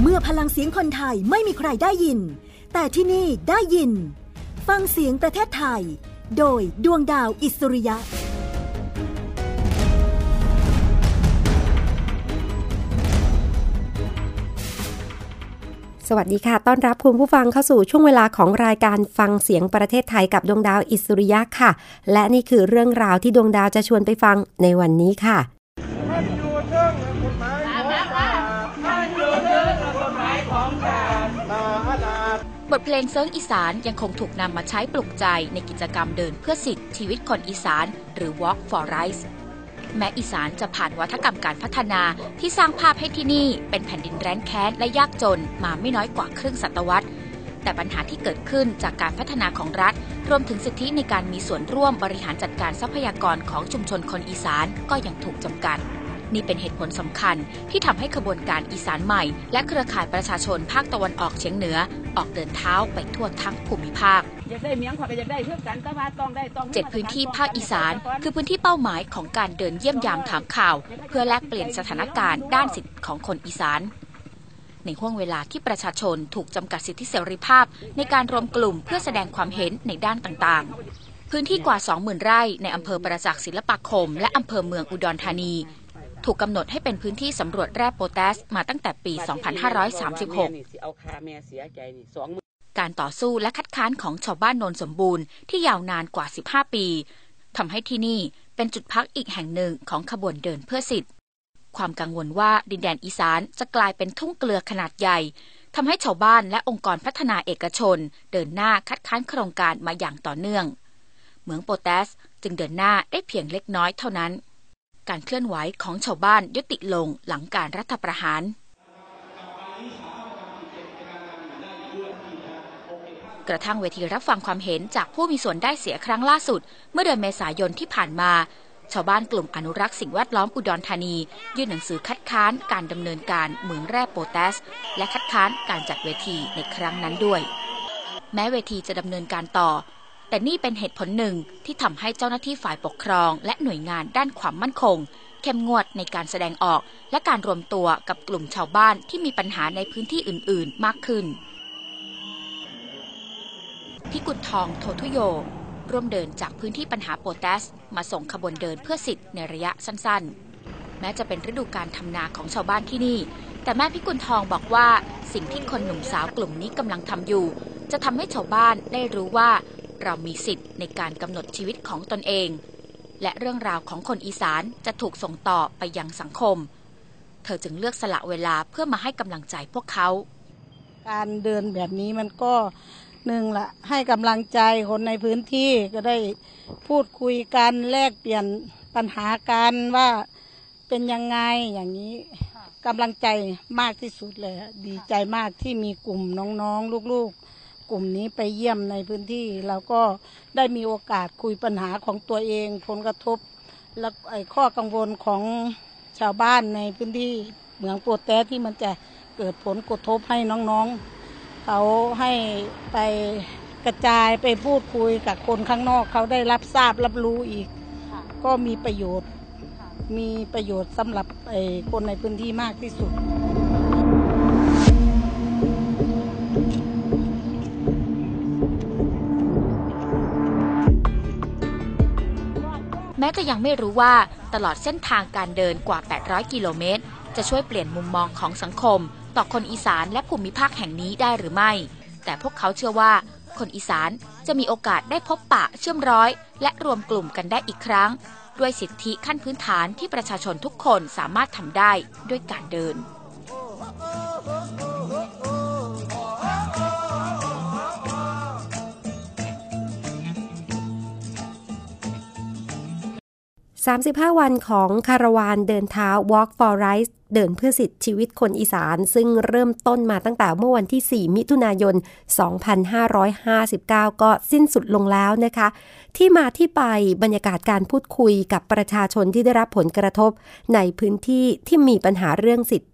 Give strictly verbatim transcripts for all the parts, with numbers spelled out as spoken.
เมื่อพลังเสียงคนไทยไม่มีใครได้ยินแต่ที่นี่ได้ยินฟังเสียงประเทศไทยโดยดวงดาวอิสริยะสวัสดีค่ะต้อนรับคุณผู้ฟังเข้าสู่ช่วงเวลาของรายการฟังเสียงประเทศไทยกับดวงดาวอิสริยะค่ะและนี่คือเรื่องราวที่ดวงดาวจะชวนไปฟังในวันนี้ค่ะบทเพลงเซิร์งอีสานยังคงถูกนำมาใช้ปลุกใจในกิจกรรมเดินเพื่อสิทธิชีวิตคนอีสานหรือ Walk for Rights แม้อีสานจะผ่านวัฒกรรมการพัฒนาที่สร้างภาพให้ที่นี่เป็นแผ่นดินแร้นแค้นและยากจนมาไม่น้อยกว่าครึ่งศตวรรษแต่ปัญหาที่เกิดขึ้นจากการพัฒนาของรัฐรวมถึงสิทธิในการมีส่วนร่วมบริหารจัดการทรัพยากรของชุมชนคนอีสานก็ยังถูกจำกัดนี่เป็นเหตุผลสำคัญที่ทำให้ขบวนการอีสานใหม่และเครือข่ายประชาชนภาคตะวันออกเฉียงเหนือออกเดินเท้าไปทั่วทั้งภูมิภาคเจ็ดพื้นที่ภาคอีสานคือพื้นที่เป้าหมายของการเดินเยี่ยมยามถามข่าวเพื่อแลกเปลี่ยนสถานการณ์ด้านสิทธิของคนอีสานในห้วงเวลาที่ประชาชนถูกจำกัดสิทธิเสรีภาพในการรวมกลุ่มเพื่อแสดงความเห็นในด้านต่างๆพื้นที่กว่า สองหมื่น ไร่ในอำเภอประจักษ์ศิลปาคมและอำเภอเมืองอุดรธานีถูกกำหนดให้เป็นพื้นที่สำรวจแร่โพแทสมาตั้งแต่ปี สองพันห้าร้อยสามสิบหก การต่อสู้และคัดค้านของชาวบ้านโนนสมบูรณ์ที่ยาวนานกว่า สิบห้า ปีทำให้ที่นี่เป็นจุดพักอีกแห่งหนึ่งของขบวนเดินเพื่อสิทธิความกังวลว่าดินแดนอีสานจะกลายเป็นทุ่งเกลือขนาดใหญ่ทำให้ชาวบ้านและองค์กรพัฒนาเอกชนเดินหน้าคัดค้านโครงการมาอย่างต่อเนื่องเหมืองโพแทสจึงเดินหน้าได้เพียงเล็กน้อยเท่านั้นการเคลื่อนไหวของชาวบ้านยุติลงหลังการรัฐประหารกระทั่งเวทีรับฟังความเห็นจากผู้มีส่วนได้เสียครั้งล่าสุดเมื่อเดือนเมษายนที่ผ่านมาชาวบ้านกลุ่มอนุรักษ์สิ่งแวดล้อมอุดรธานียื่นหนังสือคัดค้านการดำเนินการเหมืองแร่โพแทสและคัดค้านการจัดเวทีในครั้งนั้นด้วยแม้เวทีจะดำเนินการต่อแต่นี่เป็นเหตุผลหนึ่งที่ทำให้เจ้าหน้าที่ฝ่ายปกครองและหน่วยงานด้านความมั่นคงเข้มงวดในการแสดงออกและการรวมตัวกับกลุ่มชาวบ้านที่มีปัญหาในพื้นที่อื่นๆมากขึ้นพิกุลทองโททุโยร่วมเดินจากพื้นที่ปัญหาโพแทสมาส่งขบวนเดินเพื่อสิทธิ์ในระยะสั้นๆแม้จะเป็นฤดูการทำนาของชาวบ้านที่นี่แต่แม่พิกุลทองบอกว่าสิ่งที่คนหนุ่มสาวกลุ่มนี้กำลังทำอยู่จะทำให้ชาวบ้านได้รู้ว่าเรามีสิทธิ์ในการกำหนดชีวิตของตนเองและเรื่องราวของคนอีสานจะถูกส่งต่อไปยังสังคมเธอจึงเลือกสละเวลาเพื่อมาให้กำลังใจพวกเขาการเดินแบบนี้มันก็หนึ่งละให้กำลังใจคนในพื้นที่ก็ได้พูดคุยกันแลกเปลี่ยนปัญหากันว่าเป็นยังไงอย่างนี้กำลังใจมากที่สุดเลยดีใจมากที่มีกลุ่มน้องๆลูกๆกลุ่มนี้ไปเยี่ยมในพื้นที่แล้วก็ได้มีโอกาสคุยปัญหาของตัวเองผลกระทบและไอ้ข้อกังวลของชาวบ้านในพื้นที่เหมืองโพแทสที่มันจะเกิดผลกระทบให้น้องๆเขาให้ไปกระจายไปพูดคุยกับคนข้างนอกเขาได้รับทราบรับรู้อีกก็มีประโยชน์มีประโยชน์สำหรับไอ้คนในพื้นที่มากที่สุดแม้จะยังไม่รู้ว่าตลอดเส้นทางการเดินกว่าแปดร้อยกิโลเมตรจะช่วยเปลี่ยนมุมมองของสังคมต่อคนอีสานและภูมิภาคแห่งนี้ได้หรือไม่แต่พวกเขาเชื่อว่าคนอีสานจะมีโอกาสได้พบปะเชื่อมร้อยและรวมกลุ่มกันได้อีกครั้งด้วยสิทธิขั้นพื้นฐานที่ประชาชนทุกคนสามารถทำได้ด้วยการเดินสามสิบห้าวันของคาราวานเดินเท้า Walk for Rights เดินเพื่อสิทธิชีวิตคนอีสานซึ่งเริ่มต้นมาตั้งแต่เมื่อวันที่สี่มิถุนายนสองพันห้าร้อยห้าสิบเก้าก็สิ้นสุดลงแล้วนะคะที่มาที่ไปบรรยากาศการพูดคุยกับประชาชนที่ได้รับผลกระทบในพื้นที่ที่มีปัญหาเรื่องสิทธิ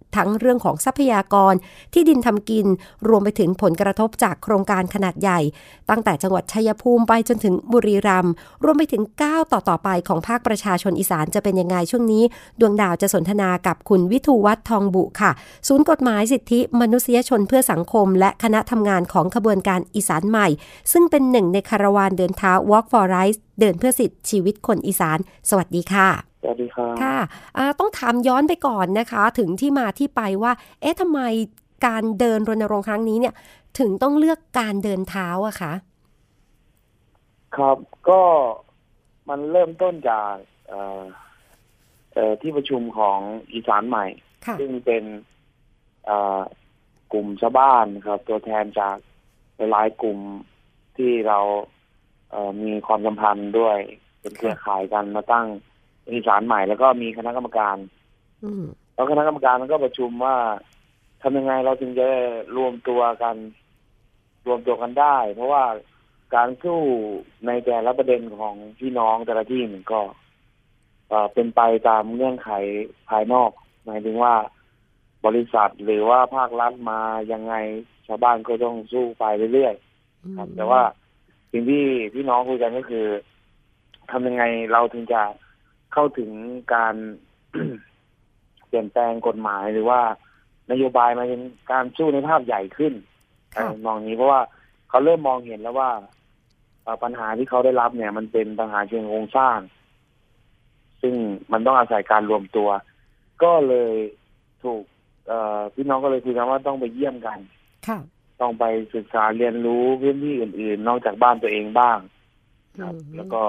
ทั้งเรื่องของทรัพยากรที่ดินทำกินรวมไปถึงผลกระทบจากโครงการขนาดใหญ่ตั้งแต่จังหวัดชัยภูมิไปจนถึงบุรีรัมย์รวมไปถึงก้าวต่อๆไปของภาคประชาชนอีสานจะเป็นยังไงช่วงนี้ดวงดาวจะสนทนากับคุณวิทูวัฒน์ทองบุค่ะศูนย์กฎหมายสิทธิมนุษยชนเพื่อสังคมและคณะทำงานของขบวนการอีสานใหม่ซึ่งเป็นหนึ่งในคาราวานเดินเท้า Walk for Rights เดินเพื่อสิทธิชีวิตคนอีสานสวัสดีค่ะสวัสดีครับค่ะต้องถามย้อนไปก่อนนะคะถึงที่มาที่ไปว่าเอ๊ะทำไมการเดินรณรงค์ครั้งนี้เนี่ยถึงต้องเลือกการเดินเท้าอะคะครับก็มันเริ่มต้นจากเอ่อเอ่อที่ประชุมของอีสานใหม่ซึ่งเป็นเอ่อกลุ่มชาวบ้านครับตัวแทนจากหลายกลุ่มที่เราเอ่อมีความสัมพันธ์ด้วยเป็นเครือข่ายกันมาตั้งอีสานใหม่แล้วก็มีคณะกรรมการแล้วคณะกรรมการมันก็ประชุมว่าทำยังไงเราถึงจะรวมตัวกันรวมตัวกันได้เพราะว่าการสู้ในแต่ละประเด็นของพี่น้องแต่ละที่มันก็เป็นไปตามเงื่อนไขภายนอกหมายถึงว่าบริษัทหรือว่าภาครัฐมายังไงชาวบ้านก็ต้องสู้ไปเรื่อยๆครับแต่ว่าสิ่งที่พี่น้องคุยกันก็คือทำยังไงเราถึงจะเข้าถึงการ เปลี่ยนแปลงกฎหมายหรือว่านโยบายมาเป็นการสู้ในภาพใหญ่ขึ้นมองนี้เพราะว่าเขาเริ่มมองเห็นแล้วว่าปัญหาที่เขาได้รับเนี่ยมันเป็นปัญหาเชิงโครงสร้างซึ่งมันต้องอาศัยการรวมตัว ก็เลยถูกพี่น้องก็เลยคุยกันว่าต้องไปเยี่ยมกันต้องไปศึกษาเรียนรู้พื้นที่อื่นๆนอกจากบ้านตัวเองบ้างครับแล้วก็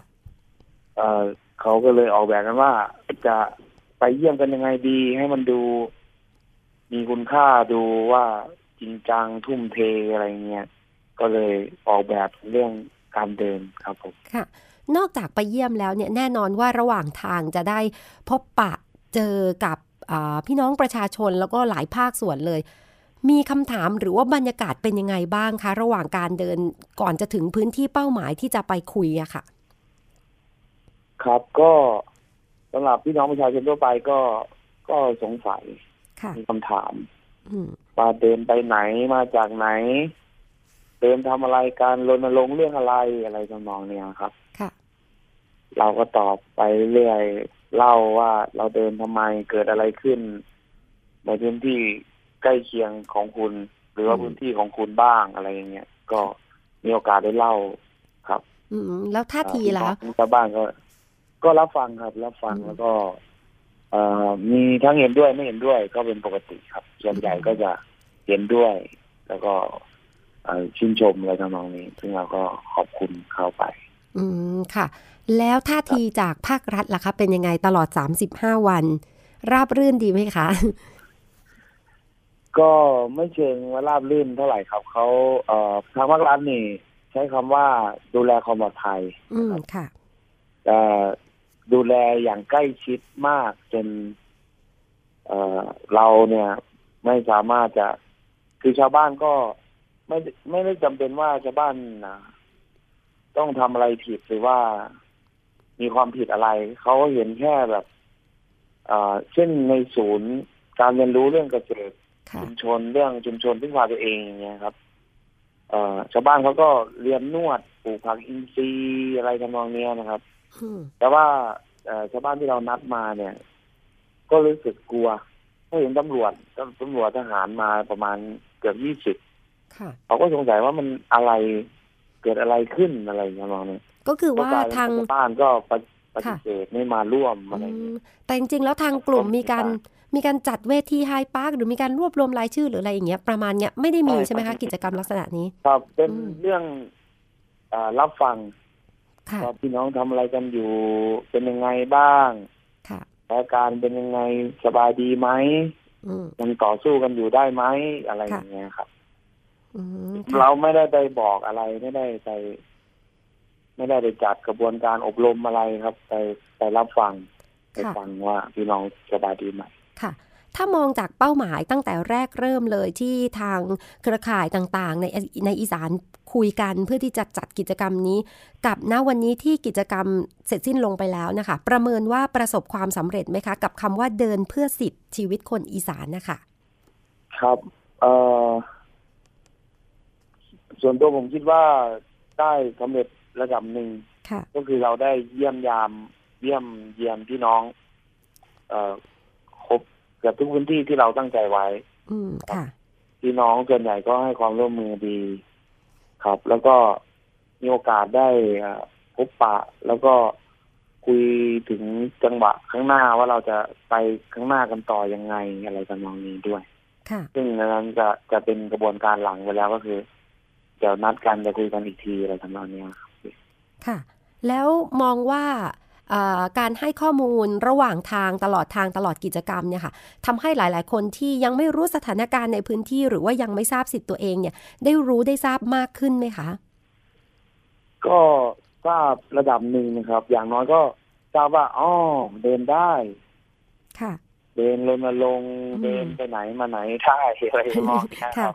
เขาก็เลยออกแบบกันว่าจะไปเยี่ยมกันยังไงดีให้มันดูมีคุณค่าดูว่าจริงจังทุ่มเทอะไรเงี้ยก็เลยออกแบบเรื่องการเดินครับผมค่ะนอกจากไปเยี่ยมแล้วเนี่ยแน่นอนว่าระหว่างทางจะได้พบปะเจอกับพี่น้องประชาชนแล้วก็หลายภาคส่วนเลยมีคำถามหรือว่าบรรยากาศเป็นยังไงบ้างคะระหว่างการเดินก่อนจะถึงพื้นที่เป้าหมายที่จะไปคุยอะค่ะครับก็สำหรับพี่น้องประชาชนทั่วไปก็ก็สงสัยมีคำถามว่าเดินไปไหนมาจากไหนเดินทำอะไรการรณรงค์เรื่องอะไรอะไรทำนองเนี้ยครับเราก็ตอบไปเรื่อยเล่าว่าเราเดินทำไมเกิดอะไรขึ้นในพื้นที่ใกล้เคียงของคุณหรือว่าพื้นที่ของคุณบ้างอะไรอย่างเงี้ยก็มีโอกาสได้เล่าครับอืมแล้วท่าทีล่ะชาวบ้านก็ก็รับฟังครับรับฟังแล้วก็มีทั้งเห็นด้วยไม่เห็นด้วยก็เป็นปกติครับส่วนใหญ่ก็จะเห็นด้วยแล้วก็ชื่นชมอะไรทำนองนี้ซึ่งเราก็ขอบคุณเข้าไปอืมค่ะแล้วท่าทีจากภาครัฐล่ะคะเป็นยังไงตลอดสามสิบห้าวันราบรื่นดีไหมคะก็ไม่เชิงว่าราบรื่นเท่าไหร่ครับเขาเอ่อทางภาครัฐนี่ใช้คำว่าดูแลความปลอดภัยอืมค่ะเอ่อดูแลอย่างใกล้ชิดมากจนเอ่อเราเนี่ยไม่สามารถจะคือชาวบ้านก็ไม่ไม่ได้จำเป็นว่าชาวบ้านนะต้องทำอะไรผิดหรือว่ามีความผิดอะไรเขาเห็นแค่แบบเอ่อเช่นในศูนย์การเรียนรู้เรื่องเกษตรชุมชนเรื่องชุมชนพึ่งพาตัวเองอย่างเงี้ยครับเอ่อชาวบ้านเขาก็เรียนนวดปลูกผักอินทรีย์อะไรทำนองนี้นะครับแต่ว่าชาวบ้านที่เรานัดมาเนี่ยก็รู้สึกกลัวเพราะเห็นตำรวจตำรวจทหารมาประมาณเกือบยี่สิบเขาก็สงสัยว่ามันอะไรเกิดอะไรขึ้นอะไรทำนองนี้ก็คือว่าทางบ้านก็ปฏิเสธไม่มาร่วมอะไรแต่จริงๆแล้วทางกลุ่มมีการมีการจัดเวทีไฮพาร์คหรือมีการรวบรวมรายชื่อหรืออะไรอย่างเงี้ยประมาณเนี้ยไม่ได้มีใช่ไหมคะกิจกรรมลักษณะนี้ครับเป็นเรื่องรับฟังว่าพี่น้องทำอะไรกันอยู่เป็นยังไงบ้างสถานการณ์เป็นยังไงสบายดีไหมยังต่อสู้กันอยู่ได้ไหมอะไรอย่างเงี้ยครับเราไม่ได้ไปบอกอะไรไม่ได้ไปไม่ได้ไปจัดกระบวนการอบรมอะไรครับไปไปรับฟังไปฟังว่าพี่น้องสบายดีไหมค่ะถ้ามองจากเป้าหมายตั้งแต่แรกเริ่มเลยที่ทางเครือข่ายต่างๆในในอีสานคุยกันเพื่อที่จะจัดกิจกรรมนี้กับณวันนี้ที่กิจกรรมเสร็จสิ้นลงไปแล้วนะคะประเมินว่าประสบความสำเร็จไหมคะกับคำว่าเดินเพื่อสิทธิชีวิตคนอีสานนะคะครับเอ่อส่วนตัวผมคิดว่าได้สำเร็จระดับหนึ่งก็คือเราได้เยี่ยมยามเยี่ยมเยียนพี่น้องเอ่อครบเกือบทุกพื้นที่ที่เราตั้งใจไว้อืมค่ะพี่น้องส่วนใหญ่ก็ให้ความร่วมมือดีครับแล้วก็มีโอกาสได้พบปะแล้วก็คุยถึงจังหวะข้างหน้าว่าเราจะไปข้างหน้ากันต่อยังไงอะไรกันมองนี้ด้วยซึ่งนั้นจะจะเป็นกระบวนการหลังไปแล้วก็คือเดี๋ยวนัดกันจะคุยกันอีกทีอะไรทำนองนี้ครับค่ะแล้วมองว่าการให้ข้อมูลระหว่างทางตลอดทางตลอดกิจกรรมเนี่ยค่ะทำให้หลายๆคนที่ยังไม่รู้สถานการณ์ในพื้นที่หรือว่ายังไม่ทราบสิทธิ์ตัวเองเนี่ยได้รู้ได้ทราบมากขึ้นไหมคะก็ทราบระดับหนึ่งนะครับอย่างน้อยก็ทราบว่าอ๋อเดินได้ค่ะเดินลงมาลงเดินไปไหนมาไหนได้อะไรมองนะครับ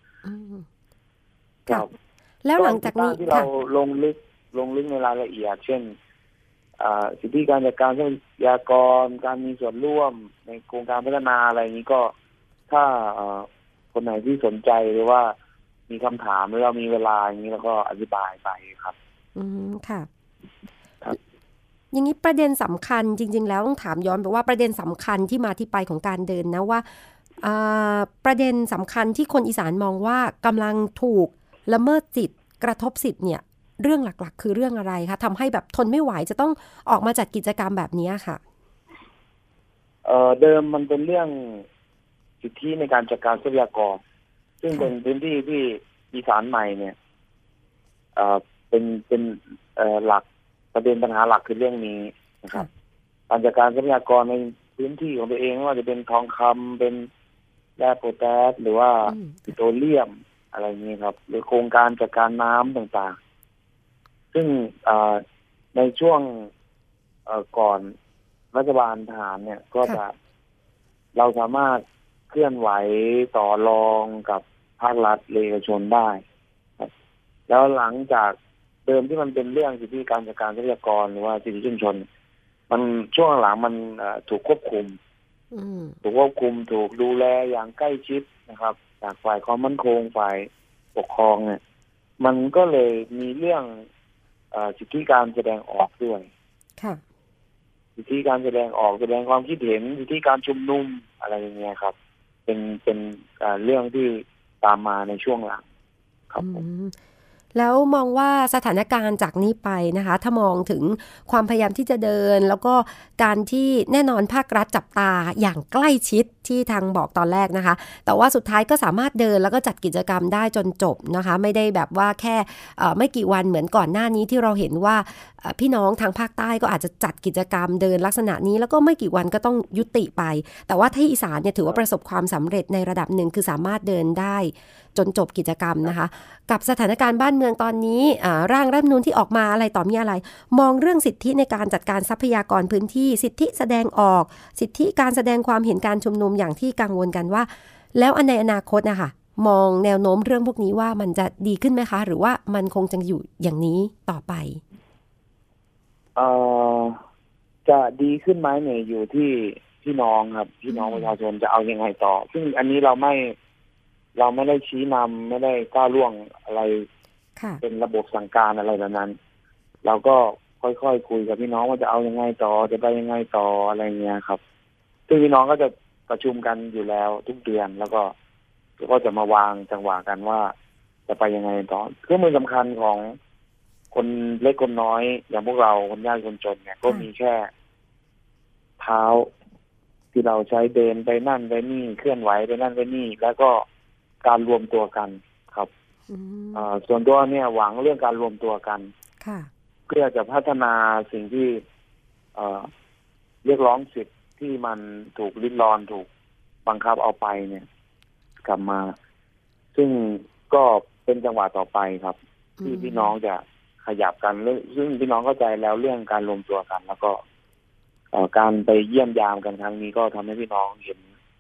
ครับแล้วหลังจากนี้ที่เราลงลึกลงลึกในรายละเอียดเช่นสิทธิการจัดการทรัพยากรการมีส่วนร่วมในโครงการพัฒนาอะไรนี้ก็ถ้าคนไหนที่สนใจหรือว่ามีคำถามหรือเรามีเวลาอย่างนี้เราก็อธิบายไปครับอืมค่ะครับอย่างนี้ประเด็นสำคัญจริงๆแล้วต้องถามย้อนไปว่าประเด็นสำคัญที่มาที่ไปของการเดินนะว่าประเด็นสำคัญที่คนอีสานมองว่ากำลังถูกละเมิดสิทธิ์กระทบสิทธิ์เนี่ยเรื่องหลักๆคือเรื่องอะไรคะทำให้แบบทนไม่ไหวจะต้องออกมาจัดกิจกรรมแบบนี้ค่ะเอ่อเดิมมันเป็นเรื่องสิทธิในการจัดการทรัพยากรซึ่งเป็นพื้นที่ที่อีสานใหม่เนี่ยเอ่อเป็นเป็นเอ่อหลักประเด็นปัญหาหลักคือเรื่องนี้นะครับการจัดการทรัพยากรในพื้นที่ของตัวเองไม่ว่าจะเป็นทองคำเป็นแร่โพแทสหรือว่าปิโตรเลียมอะไรนี้ครับหรือโครงการจัดการน้ำต่างๆซึ่งในช่วงก่อนรัฐบาลทหารเนี่ยก็จะเราสามารถเคลื่อนไหวต่อรองกับภาครัฐเอกชนได้แล้วหลังจากเดิมที่มันเป็นเรื่องสิทธิการจัดการทรัพยากรหรือว่าสิทธิชุมชนมันช่วงหลังมันถูกควบคุมถูกควบคุมถูกดูแลอย่างใกล้ชิดนะครับจากฝ่ายความมั่นคงฝ่ายปกครองเนี่ยมันก็เลยมีเรื่องสิทธิการแสดงออกด้วยสิทธิการแสดงออกแสดงความคิดเห็นสิทธิการชุมนุมอะไรอย่างเงี้ยครับเป็นเป็นเรื่องที่ตามมาในช่วงหลังครับผมแล้วมองว่าสถานการณ์จากนี้ไปนะคะถ้ามองถึงความพยายามที่จะเดินแล้วก็การที่แน่นอนภาครัฐจับตาอย่างใกล้ชิดที่ทางบอกตอนแรกนะคะแต่ว่าสุดท้ายก็สามารถเดินแล้วก็จัดกิจกรรมได้จนจบนะคะไม่ได้แบบว่าแค่ไม่กี่วันเหมือนก่อนหน้านี้ที่เราเห็นว่าพี่น้องทางภาคใต้ก็อาจจะจัดกิจกรรมเดินลักษณะนี้แล้วก็ไม่กี่วันก็ต้องยุติไปแต่ว่าที่อีสานเนี่ยถือว่าประสบความสำเร็จในระดับหนึ่งคือสามารถเดินได้จนจบกิจกรรมนะคะกับสถานการณ์บ้านเมืองตอนนี้ร่างรัฐธรรมนูญที่ออกมาอะไรต่อมีอะไรมองเรื่องสิทธิในการจัดการทรัพยากรพื้นที่สิทธิแสดงออกสิทธิการแสดงความเห็นการชุมนุมอย่างที่กังวลกันว่าแล้วในอนาคตนะคะมองแนวโน้มเรื่องพวกนี้ว่ามันจะดีขึ้นไหมคะหรือว่ามันคงจะอยู่อย่างนี้ต่อไปเอ่อจะดีขึ้นไหมเนี่ยอยู่ที่พี่น้องครับพี่น้องประชาชนจะเอายังไงต่อซึ่งอันนี้เราไม่เราไม่ได้ชี้นำไม่ได้ก้าวล่วงอะไรเป็นระบบสั่งการอะไรแบบนั้นเราก็ค่อยๆ ค, คุยกับพี่น้องว่าจะเอายังไงต่อจะไปยังไงต่ออะไรเงี้ยครับซึ่งพี่น้องก็จะประชุมกันอยู่แล้วทุกเดือนแล้วก็ก็จะมาวางจังหวะกันว่าจะไปยังไงต่อเครื่องมือสำคัญของคนเล็กคนน้อยอย่างพวกเราคนยากคนจนเนี่ยก็มีแค่เท้าที่เราใช้เดินไปนั่นไปนี่เคลื่อนไหวไปนั่นไปนี่แล้วก็การรวมตัวกันครับส่วนตัวเนี่ยหวังเรื่องการรวมตัวกันเพื่อจะพัฒนาสิ่งที่เรียกร้องสิทธิ์ที่มันถูกริดรอนถูกบังคับเอาไปเนี่ยกลับมาซึ่งก็เป็นจังหวะต่อไปครับที่พี่น้องจะขยับกันซึ่งพี่น้องเข้าใจแล้วเรื่องการรวมตัวกันแล้วก็การไปเยี่ยมยามกันครั้งนี้ก็ทำให้พี่น้องเห็น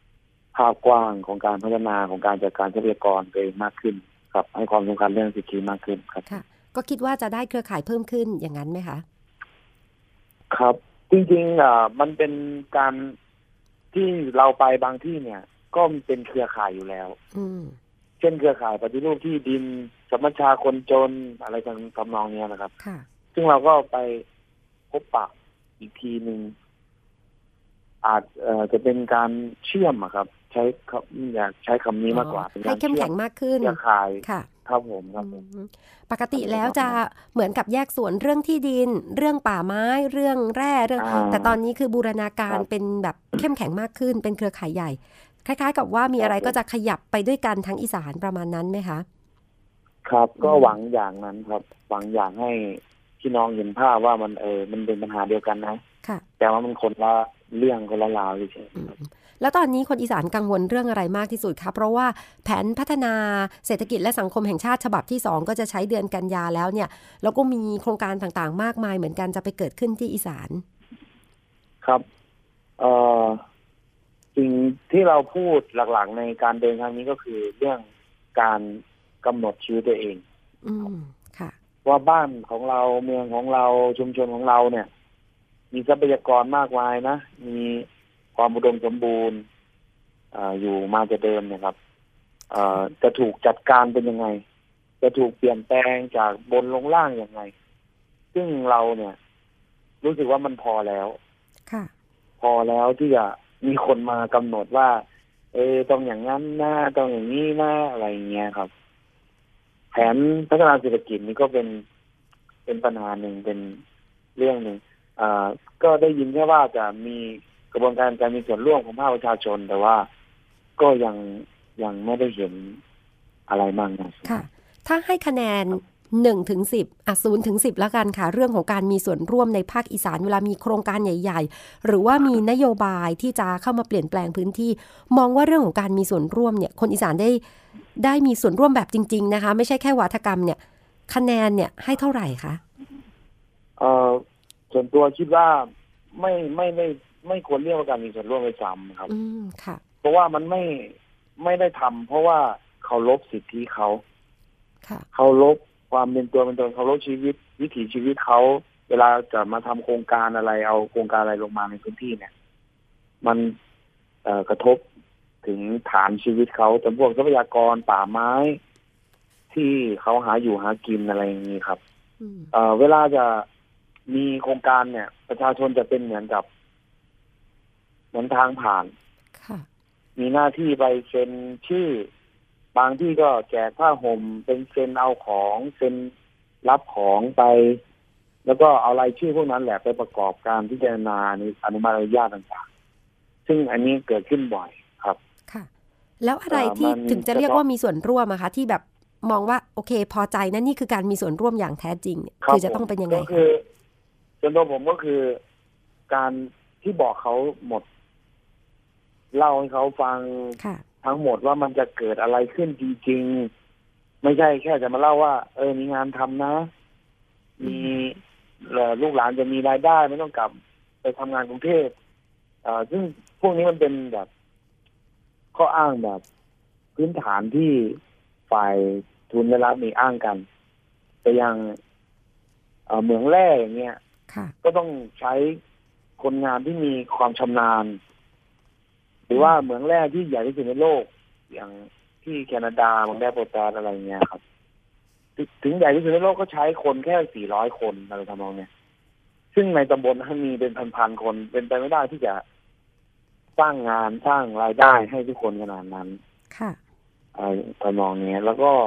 ภาพกว้างของการพัฒนาของการจัดการทรัพยากรตัวเองมากขึ้นครับให้ความสำคัญเรื่องสิทธิมากขึ้นครับค่ะก็คิดว่าจะได้เครือข่ายเพิ่มขึ้นอย่างนั้นไหมคะครับจริงๆอ่ะมันเป็นการที่เราไปบางที่เนี่ยก็เป็นเครือข่ายอยู่แล้วอืมเช่นเครือข่ายปฏิรูปที่ดินสมัชชาคนจนอะไรทำนองนี้นะครับค่ะซึ่งเราก็ไปพบปะอีกทีนึงอาจเอ่อจะเป็นการเชื่อมอะครับใช้คำอยากใช้คำนี้มากกว่าให้เข้มแข็งมากขึ้นเครือข่ายค่ะครับผมครับผมปกติแล้วจะเหมือนกับแยกส่วนเรื่องที่ดินเรื่องป่าไม้เรื่องแร่เรื่องแต่ตอนนี้คือบูรณาการเป็นแบบเข้มแข็งมากขึ้นเป็นเครือข่ายใหญ่คล้ายๆกับว่ามีอะไรก็จะขยับไปด้วยกันทั้งอีสานประมาณนั้นไหมคะครับก็หวังอย่างนั้นครับหวังอย่างให้พี่น้องเห็นภาพว่ามันเออมันเป็นปัญหาเดียวกันนะค่ะแต่ว่ามันคนละเรื่องคนละราวเฉยๆแล้วตอนนี้คนอีสานกังวลเรื่องอะไรมากที่สุดคะเพราะว่าแผนพัฒนาเศรษฐกิจและสังคมแห่งชาติฉบับที่สองก็จะใช้เดือนกันยาแล้วเนี่ยแล้วก็มีโครงการต่างๆมากมายเหมือนกันจะไปเกิดขึ้นที่อีสานครับเอ่อสิ่งที่เราพูดหลักๆในการเดินทางนี้ก็คือเรื่องการกำหนดชีวิตตัวเองอืมค่ะว่าบ้านของเราเมืองของเราชุมชนของเราเนี่ยมีทรัพยากรมากมายนะมีความอุดมสมบูรณ์อ่าอยู่มาแต่เดิมเนี่ยครับอ่าจะถูกจัดการเป็นยังไงจะถูกเปลี่ยนแปลงจากบนลงล่างยังไงซึ่งเราเนี่ยรู้สึกว่ามันพอแล้วค่ะพอแล้วที่จะมีคนมากำหนดว่าเออต้องอย่างนั้นนะต้องอย่างนี้นะอะไรเงี้ยครับแผนพัฒนาเศรษฐกิจนี่ก็เป็นเป็นปัญหาหนึ่งเป็นเรื่องหนึ่งอ่าก็ได้ยินแค่ว่าจะมีกระบวนการการมีส่วนร่วมของภาคประชาชนแต่ว่าก็ยังยังไม่ได้เห็นอะไรมากนะค่ะถ้าให้คะแนนหนึ่งถึงสิบอ่ะศูนย์ถึงสิบแล้วกันค่ะเรื่องของการมีส่วนร่วมในภาคอีสานเวลามีโครงการใหญ่ๆหรือว่ามีนโยบายที่จะเข้ามาเปลี่ยนแปลงพื้นที่มองว่าเรื่องของการมีส่วนร่วมเนี่ยคนอีสานได้ได้มีส่วนร่วมแบบจริงๆนะคะไม่ใช่แค่วาทกรรมเนี่ยคะแนนเนี่ยให้เท่าไหร่คะเอ่อส่วนตัวคิดว่าไม่ไม่ไม่ไม่ควรเรียกว่าการมีส่วนร่วมเลยซ้ำครับอืมค่ะเพราะว่ามันไม่ไม่ได้ทำเพราะว่าเคารพสิทธิเขาเคารพความเป็นตัวเป็นตนเคารพชีวิตวิถีชีวิตเขาเวลาจะมาทำโครงการอะไรเอาโครงการอะไรลงมาในพื้นที่เนี่ยมันเอ่อกระทบถึงฐานชีวิตเขาจำพวกทรัพยากรป่าไม้ที่เขาหาอยู่หากินอะไรอย่างนี้ครับเอ่อเวลาจะมีโครงการเนี่ยประชาชนจะเป็นเหมือนกับเหมือนทางผ่านมีหน้าที่ไปเซ็นชื่อบางที่ก็แจกผ้าห่มเป็นเซ็นเอาของเซ็นรับของไปแล้วก็เอารายชื่อพวกนั้นแหละไปประกอบการพิจารณาในอนุมัติอนุญาตต่างๆซึ่งอันนี้เกิดขึ้นบ่อยครับค่ะแล้วอะไรที่ถึงจะเรียกว่ามีส่วนร่วมอะคะที่แบบมองว่าโอเคพอใจนะนี่คือการมีส่วนร่วมอย่างแท้จริงคือจะต้องเป็นยังไงก็คือส่วนตัวผมก็คือการที่บอกเขาหมดเล่าให้เขาฟังทั้งหมดว่ามันจะเกิดอะไรขึ้นจริงๆไม่ใช่แค่จะมาเล่าว่าเออมีงานทำนะมีลูกหลานจะมีรายได้ไม่ต้องกลับไปทำงานกรุงเทพอ่าซึ่งพวกนี้มันเป็นแบบข้ออ้างแบบพื้นฐานที่ฝ่ายทุนและรัฐมีอ้างกันแต่ยังเหมืองแร่อย่างเงี้ยก็ต้องใช้คนงานที่มีความชำนาญหรือว่าเหมืองแร่ที่ใหญ่ที่สุดในโลกอย่างที่แคนาดาเหมืองแร่โปรตาสอะไรเงี้ยครับถึงใหญ่ที่สุดในโลกก็ใช้คนแค่สี่ร้อยคนอะไรทำนองเนี้ยซึ่งในตำบลนั้นมีเป็นพันๆคนเป็นไปไม่ได้ที่จะสร้างงานสร้างรายได้ให้ทุกคนขนาดนั้นค่ะทำนองนี้แล้วก็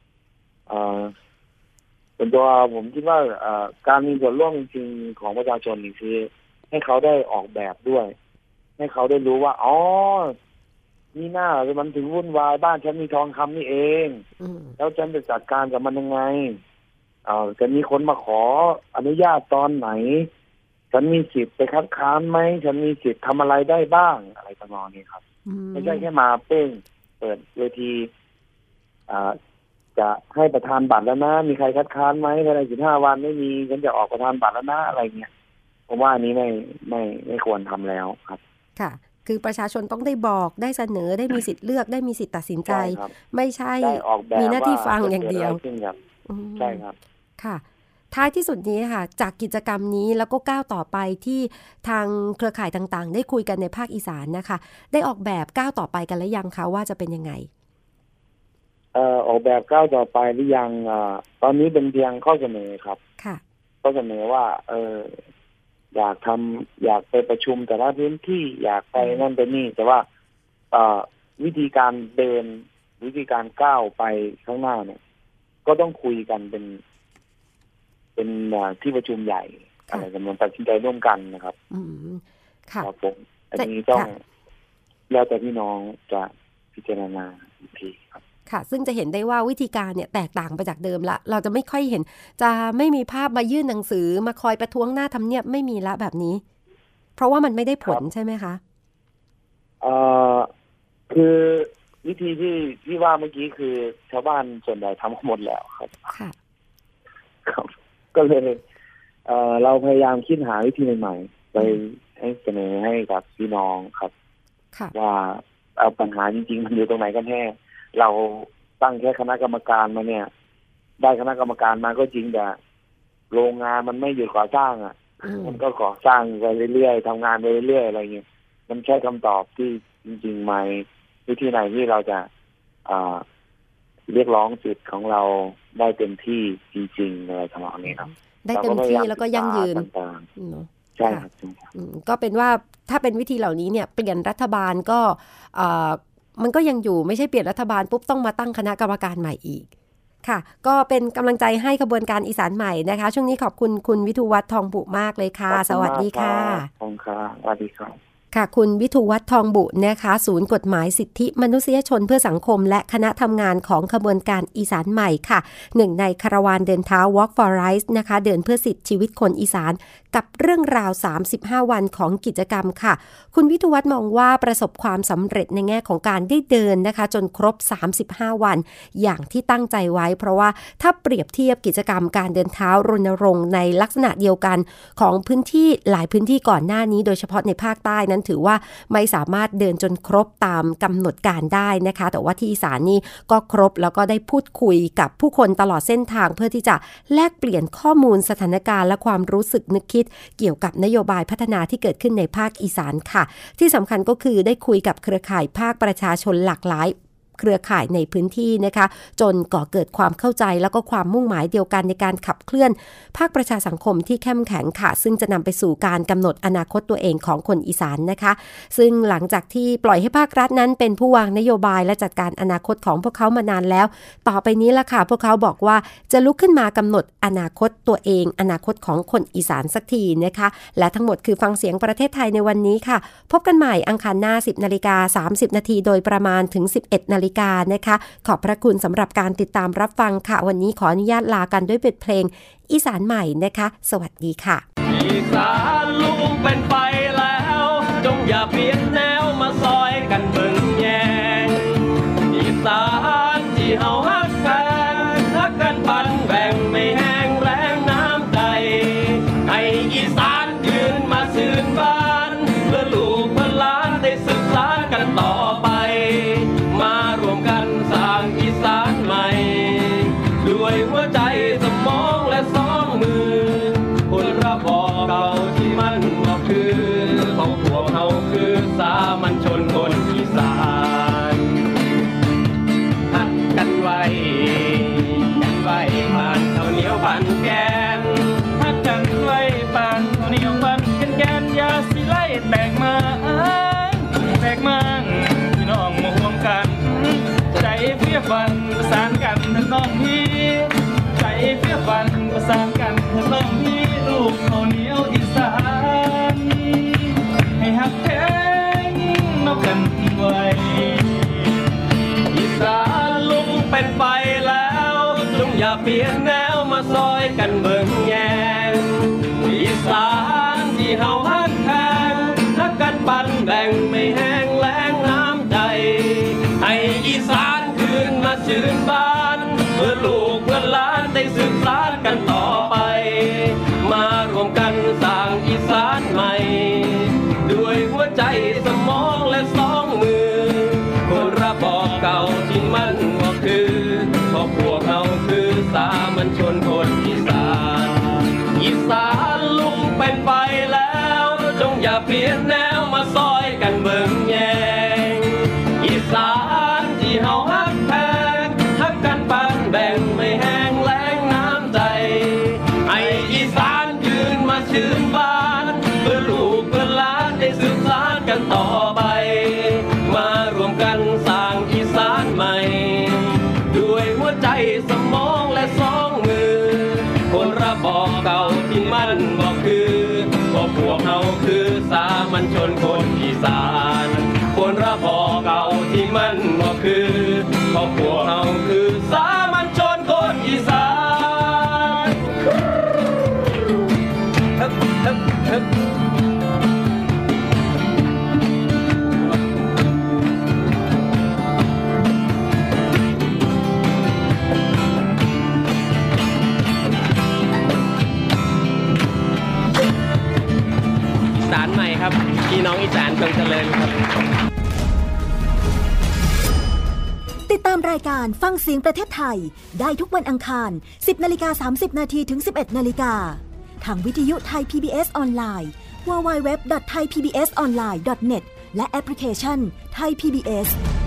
เป็นตัวผมคิดว่าการมีส่วนร่วมจริงๆของประชาชนนี่คือให้เขาได้ออกแบบด้วยให้เขาได้รู้ว่าอ๋อนี่หน้ามันถึงวุ่นวายบ้านฉันมีทองคำนี่เองแล้วฉันจะจัดการกับมันยังไงเอ่อจะมีคนมาขออนุญาตตอนไหนฉันมีสิทธิ์ไปคัดค้านไหมฉันมีสิทธิ์ทำอะไรได้บ้างอะไรทำนองนี้ครับไม่ใช่แค่มาเป้งเปิดเวทีอ่าจะให้ประธานบัตรแล้วนะมีใครคัดค้านไหมภายในสิบห้าวันไม่มีฉันจะออกประธานบัตรแล้วนะอะไรเงี้ยผมว่าอันนี้ไม่ไม่ไม่ควรทำแล้วครับค่ะคือประชาชนต้องได้บอกได้เสนอได้มีสิทธิ์เลือกได้มีสิทธิ์ตัดสินใจไม่ใช่มีหน้าที่ฟังอย่างเดียวใช่ครับค่ะท้ายที่สุดนี้ค่ะจากกิจกรรมนี้แล้วก็ก้าวต่อไปที่ทางเครือข่ายต่างๆได้คุยกันในภาคอีสานนะคะได้ออกแบบก้าวต่อไปกันแล้วยังคะว่าจะเป็นยังไงเอ่อออกแบบก้าวต่อไปหรือยังอ่าตอนนี้เป็นเพียงข้อเสนอครับค่ะข้อเสนอว่าเอออยากทำอยากไปประชุมแต่ละพื้นที่อยากไปนั่นไปนี่แต่ว่าเอ่อวิธีการเดินวิธีการก้าวไปข้างหน้าเนี่ยก็ต้องคุยกันเป็นเป็นที่ประชุมใหญ่อะไรกันมันตัดสินใจร่วมกันนะครับอืมค่ะครับผมอันนี้ต้องแล้วแต่พี่น้องจะพิจารณาอีกทีครับค่ะซึ่งจะเห็นได้ว่าวิธีการเนี่ยแตกต่างไปจากเดิมละเราจะไม่ค่อยเห็นจะไม่มีภาพมายื่นหนังสือมาคอยประท้วงหน้าทำเนียบไม่มีละแบบนี้เพราะว่ามันไม่ได้ผลใช่ไหมคะเอ่อคือวิธีที่ที่ว่าเมื่อกี้คือชาวบ้านส่วนใหญ่ทำหมดแล้วครับค่ะครับก็เลยเอ่อเราพยายามคิดหาวิธีใหม่ๆไปให้เสนอให้กับพี่น้องครับว่าเอาปัญหาจริงๆมันอยู่ตรงไหนกันแน่เราตั้งแค่คณะกรรมการมาเนี่ยได้คณะกรรมการมาก็จริงแต่โรงงานมันไม่หยุดก่อสร้างอ่ะมันก็ก่อสร้างไปเรื่อยๆทำงานไปเรื่อยๆอะไรเงี้ยมันแค่คำตอบที่จริงๆไหมวิธีไหนที่เราจะอ่าเรียกร้องสิทธิ์ของเราได้เต็มที่จริงๆอะไรทำนองนี้ครับได้เต็มที่แล้วก็ยั่งยืนใช่ครับก็เป็นว่าถ้าเป็นวิธีเหล่านี้เนี่ยเปลี่ยนรัฐบาลก็มันก็ยังอยู่ไม่ใช่เปลี่ยนรัฐบาลปุ๊บต้องมาตั้งคณะกรรมการใหม่อีกค่ะก็เป็นกำลังใจให้ขบวนการอีสานใหม่นะคะช่วงนี้ขอบคุณคุณวิทูวัฒน์ทองบุมากเลยค่ะสวัสดีค่ะขอบคุณค่ะสวัสดีครับค่ะคุณวิทูวัฒน์ทองบุนะคะศูนย์กฎหมายสิทธิมนุษยชนเพื่อสังคมและคณะทำงานของขบวนการอีสานใหม่ค่ะหนึ่งในคาราวานเดินเท้า Walk for Rights นะคะเดินเพื่อสิทธิชีวิตคนอีสานกับเรื่องราวสามสิบห้าวันของกิจกรรมค่ะคุณวิทูวัฒน์มองว่าประสบความสำเร็จในแง่ของการได้เดินนะคะจนครบสามสิบห้าวันอย่างที่ตั้งใจไว้เพราะว่าถ้าเปรียบเทียบกิจกรรมการเดินเท้ารณรงค์ในลักษณะเดียวกันของพื้นที่หลายพื้นที่ก่อนหน้านี้โดยเฉพาะในภาคใต้นั้นถือว่าไม่สามารถเดินจนครบตามกำหนดการได้นะคะแต่ว่าที่อีสานนี่ก็ครบแล้วก็ได้พูดคุยกับผู้คนตลอดเส้นทางเพื่อที่จะแลกเปลี่ยนข้อมูลสถานการณ์และความรู้สึกนึกคิดเกี่ยวกับนโยบายพัฒนาที่เกิดขึ้นในภาคอีสานค่ะที่สำคัญก็คือได้คุยกับเครือข่ายภาคประชาชนหลากหลายเครือข่ายในพื้นที่นะคะจนก่อเกิดความเข้าใจแล้วก็ความมุ่งหมายเดียวกันในการขับเคลื่อนภาคประชาสังคมที่เข้มแข็งค่ะซึ่งจะนำไปสู่การกำหนดอนาคตตัวเองของคนอีสานนะคะซึ่งหลังจากที่ปล่อยให้ภาครัฐนั้นเป็นผู้วางนโยบายและจัดการอนาคตของพวกเขามานานแล้วต่อไปนี้ล่ะค่ะพวกเขาบอกว่าจะลุกขึ้นมากำหนดอนาคตตัวเองอนาคตของคนอีสานสักทีนะคะและทั้งหมดคือฟังเสียงประเทศไทยในวันนี้ค่ะพบกันใหม่อังคารหน้า สิบนาฬิกาสามสิบนาทีโดยประมาณถึง สิบเอ็ดนาฬิกานะคะขอบพระคุณสำหรับการติดตามรับฟังค่ะวันนี้ขออนุญาตลากันด้วยบทเพลงอีสานใหม่นะคะสวัสดีค่ะอีสานลุงเป็นไปแล้วจงอย่าเปลี่ยนแนวมาซอยกันเบิ่งแยงอีสานที่เฮาฮักกันฮักกันปันแบ่งไม่แห้งแรงน้ำใจให้อีสานยืนมาซื่นบ้านเพื่อลูกเพื่อหลานได้ศึกษากันต่อไปมารวมกันสร้างอีสานใหม่ด้วยหัวใจสมองและสองมือคนระบอบเก่าที่มันบ่คือของพวกเขาคือสามัญชนคนอีสานหักกันไว้กันไว้ผ่านข้าวเหนียวผ่านแกนหักกันไว้ผ่านข้าวเหนียวผ่านแกนแกนอย่าสิไล่แตกมาแตกมาพี่น้องมาห่วมกันใจเพียบฟันประสานกันทั้งน้องพี่ใจเพียบฟันประสานกันทั้งน้องพี่ลูกข้าวเหนียวอีสานให้หักแพงนอกกันไว้อีสานลุงเป็นไปแล้วลุงอย่าเปลี่ยนแนวมาซอยกันเบิ่งแยงอีสานที่เฮาฮักกันฮักกันปันแบ่งไม่แห้งแล้งน้ำใจให้อีสานคืนมาชื่นบานเพื่อลูกเพื่อหลานได้สืบสานกันต่อไปมารวมกันสร้างอีสานใหม่ด้วยหัวใจสมองเก่าที่มันก็คือเพราะพวกเราคือสามัญชนคนอีสานอีสานลุงเป็นไปแล้วจงอย่าเปลี่ยนแนวมาซอยกันเบิ่งแยงอีสานที่เฮาฮักแพงฮักกันปานแบ่งไม่แห้งแล้งน้ำใจให้อีสานยืนมาชื่นบานเพื่อลูกเพื่อหลานได้สืบสานกันต่อไปมารวมกันสร้างอีสานใหม่ด้วยหัวใจสมองและสองมือคนระบอบเก่าที่มันบ่คือก็พวกเราคือสามัญชนคนอีสานคนระบอบเก่าที่มันบ่คือก็พวกเราคือสามัญชนคนอีสานฮึบฮึบฮึบอีสานใหม่ครับพี่น้องอีสานจงเจริญครับติดตามรายการฟังเสียงประเทศไทยได้ทุกวันอังคาร สิบนาฬิกาสามสิบนาที ถึง สิบเอ็ดนาฬิกาทางวิทยุไทย พี บี เอส ออนไลน์ ดับเบิลยู ดับเบิลยู ดับเบิลยู ดอท ไทย พี บี เอส ออนไลน์ ดอท เน็ต และแอปพลิเคชัน Thai พี บี เอส